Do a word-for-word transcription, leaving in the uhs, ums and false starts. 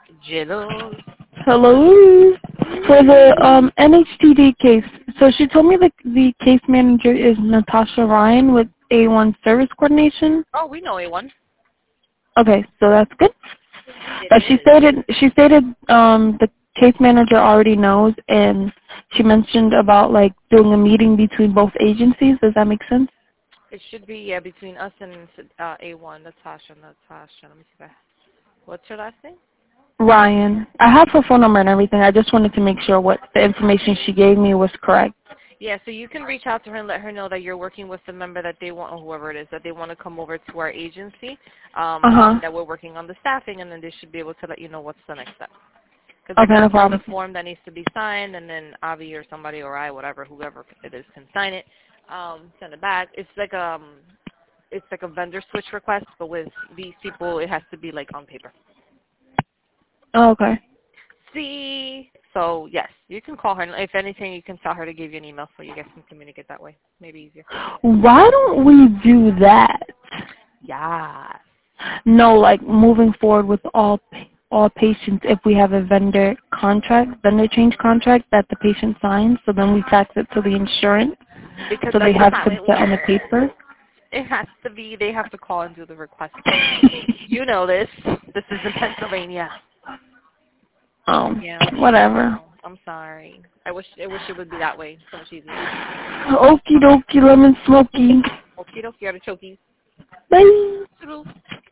Jello. Hello. For the um, N H T D case, so she told me that the case manager is Natasha Ryan with A one Service Coordination. Oh, we know A one. Okay, so that's good. It But she is. stated she stated um, the case manager already knows, and she mentioned about like doing a meeting between both agencies. Does that make sense? It should be, yeah, between us and uh, A one, Natasha, Natasha. Let me see that. What's her last name? Ryan. I have her phone number and everything. I just wanted to make sure what the information she gave me was correct. Yeah, so you can reach out to her and let her know that you're working with the member that they want, or whoever it is, that they want to come over to our agency, um, Uh-huh. that we're working on the staffing, and then they should be able to let you know what's the next step. Because they're Okay, going no to fill the problem. form that needs to be signed, and then Avi or somebody or I, whatever, whoever it is, can sign it, um, send it back. It's like um, it's like a vendor switch request, but with these people, it has to be like on paper. Oh, okay. See? So, yes, you can call her. And if anything, you can tell her to give you an email so you guys can communicate that way. Maybe easier. Why don't we do that? Yeah. No, like moving forward with all all patients, if we have a vendor contract, vendor change contract that the patient signs, so then we tax it to the insurance, Because so they that's have how to it put on the works. paper. It has to be, they have to call and do the request. You know this. This is in Pennsylvania. um, Yeah. whatever. I'm sorry. I wish I wish it would be that way. So much easier. Okie dokie, lemon smoky. Okie dokie, artichoke. Bye. Toodles.